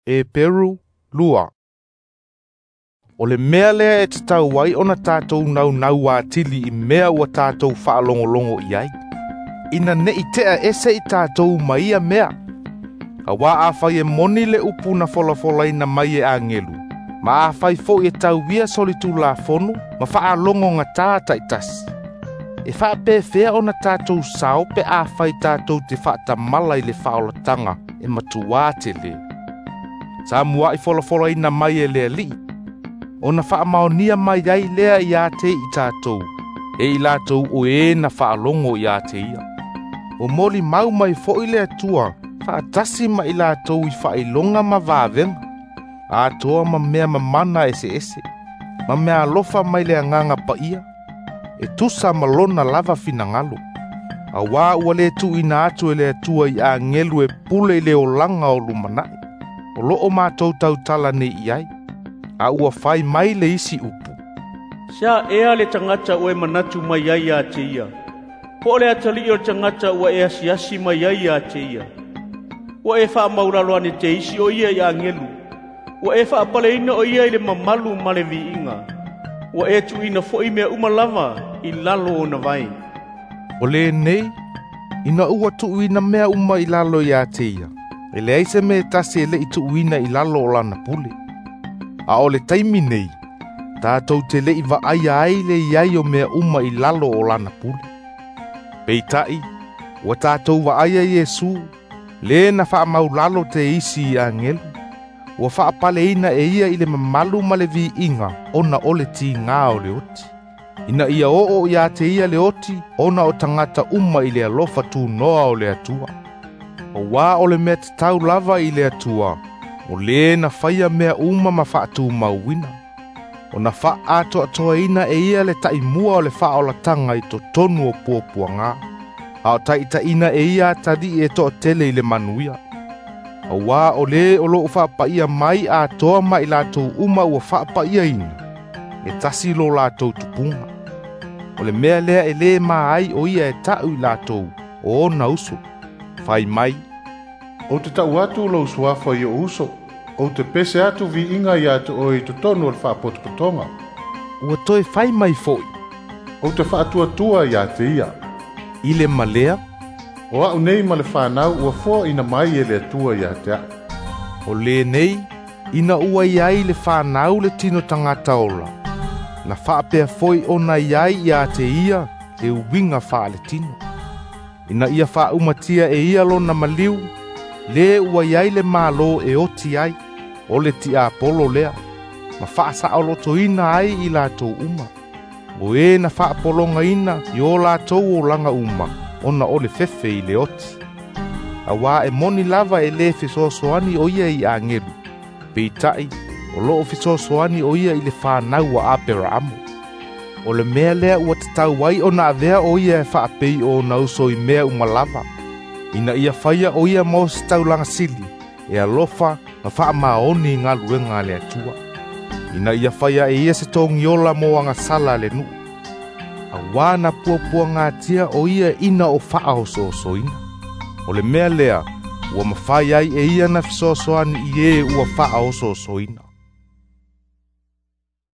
E Peru lua. O le mea lea e te tau wai ona tātou nau wā tili I mea ua tātou whaalongolongo I ai. Ina ne I tea ese I tātou maia mea. A wā a whai e moni le upu na fola ina mai e angelu. Ma a whai fo e tau via solitu la fono, ma whaalongo ngā tāta I tasi. E wha pe fea ona tātou sao pe a whai tātou te whaata mala I le whaolatanga e matuā te le. Sa mua I fola ina mai e lea li. Ona wha maonia mai ai lea I a te I tātou. E I lātou o e na whaalongo I a te ia. O moli mau mai fo I lea tua, wha tasi ma I lātou I whailonga ma vāvenga. A toa ma mea ma mana ese. Ma mea alofa mai lea nganga pa ia. E tusa malona lava finangalo. A wā ua le tu ina atu e lea tua I a ngelu e pule I leo langa o lumanai. O loo mātou tau tala ne I ai. A ua whai mai le isi upu. Sia ea le tangata ue manatu mai ai a te ia. Po le atali o tangata ua ea siasi mai ai a te ia. Ua e wha mauralo ane te isi o ia I a ngelu. Ua e wha apaleina o ia I le mamalu ma le vi inga. Ua e tu ina fo I mea umalava I lalo o na vai. O le nei, ina ua tu ina mea uma I lalo I a te ia. E le aise me tasi e le I tu ina I lalo o lana pule. A o le taimi nei, tātou te le I va ai le iai o mea uma I lalo o lana pule. Peitai, ua tātou va ai Yesu, le na wha mau lalo te isi I angelu. Ua wha pale ina e ia I le mamalu ma le vi inga, ona o le ti ngā o le oti. Ina ia o ia te ia le oti, ona o tangata uma I le alofa tu noa o le atua. O wā o le mea te tau lava I le atua, o le na whaia mea uma ma whaatu mauina. O na wha ato atoa ina e ia le tai mua o le wha o la tanga I to tonu o puapua ngā. A o taita ina e ia tadi e to tele I le manuia. A wā o le o loo wha paia mai a toa mai lātou uma ua wha paia ina. E tasi lo lātou tupunga. O le mea lea e le mai o ia e tau I lātou o na uso. Whai mai. O te tau atu lo suafa I o uso. O te pese atu vi inga I atu o I to tonu o le whapotopotonga. Ua toi whai mai foi. O te whaatua I a te ia. Ile malea. O au nei ma le whanau ua fua ina mai e le atua I a te a. O le nei, ina ua iai le whanau le tino tangata ola. Na whaapea foi ona iai I a te ia le uwinga wha le tino. Ina ia wha umatia e ia lo na maliu, le ua iai le malo e oti ai, o le ti a polo lea. Ma wha sa o loto ina ai I lātou uma. O e na wha polonga ina I o lātou o langa uma. Ona o le fefe I le oti. A wā e moni lava e le fisosoani o ia I angelu. Peitai, o loo fisosoani o ia I le whanau a apera amo. O le mea lea ua te tau wai o na avea o ia e whaapei o na uso I mea umalava. Ina ia whaia o ia mo se tau langa sili, e alofa ma wha maoni ngā luenga le atua. Ina ia whaia e ia se tongi ola mo anga sala le nuu. A wana puapua ngā tia o ia ina o wha o soina. O le mea lea, ua mawhai ai e ia na fisosoani I e ua wha o soina.